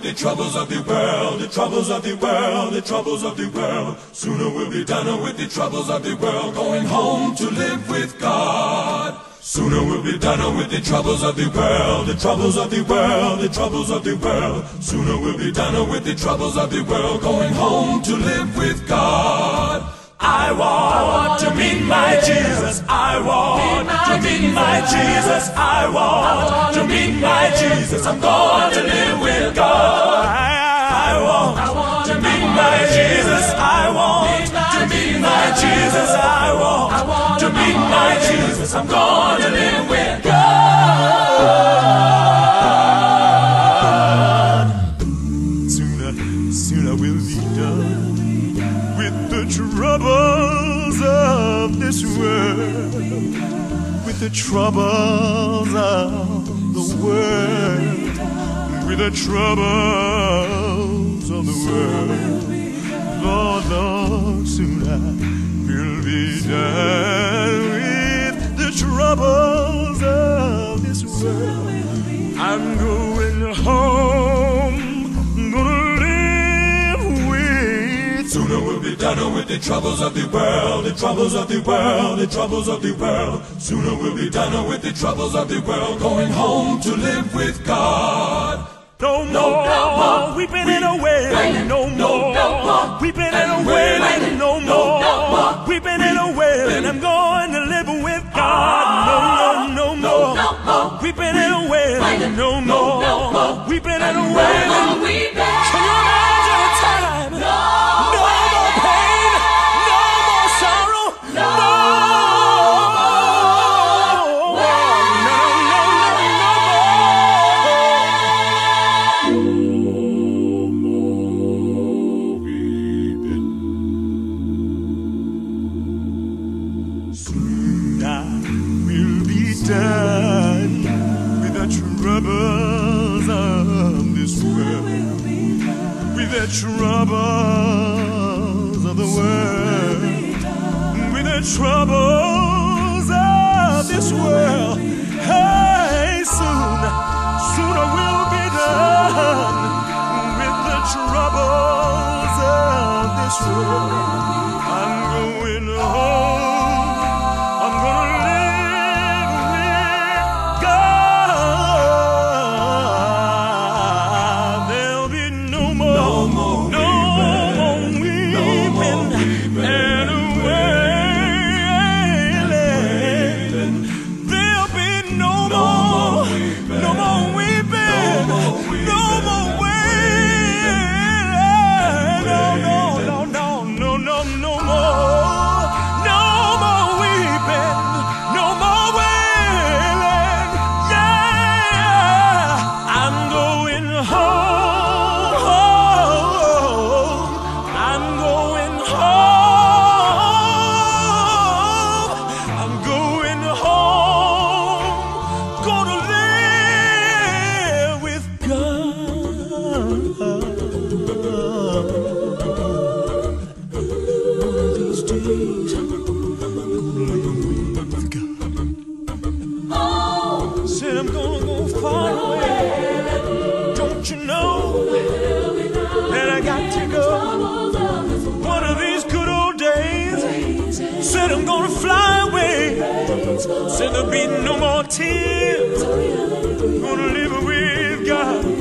with the troubles of the world, the troubles of the world, the troubles of the world. Sooner we'll be done with the troubles of the world, going home to live with God. Sooner we'll be done with the troubles of the world, the troubles of the world, the troubles of the world. Sooner we'll be done with the troubles of the world, going home to live with God. I want to meet my Jesus. I want to meet my Jesus. I want to meet my Jesus. I'm going to live with God. I want to meet my Jesus. I want to meet my Jesus. I want to meet my Jesus. I'm going to live with God. Sooner we'll be done with the troubles of this world, with the troubles of the world, with the troubles of the world. Lord, Lord, soon I will be done with the troubles of this world. I'm going home, gonna live with. Sooner we'll be done with the troubles of the world, the troubles of the world, the troubles of the world. Sooner we'll be done with the troubles of the world, going home to live with God. No more weeping and wailing, no more weeping and wailing, no more weeping and wailing. I'm going to live with God. No more weeping and wailing, no more weeping and wailing. Can you imagine a time? No more pain, no more sorrow, no done with the troubles of this world, with the troubles of the world, with the troubles of this world. Hey, sooner we'll be done with the troubles of this world. I'm going home, I'm gonna live with God. There'll be no more weeping and wailing. There'll be no more weeping, no more wailing. Said I'm gonna go far away. Don't you know that I got to go one of these good old days? Said I'm gonna fly away. Said there'll be no more tears. Gonna live with God.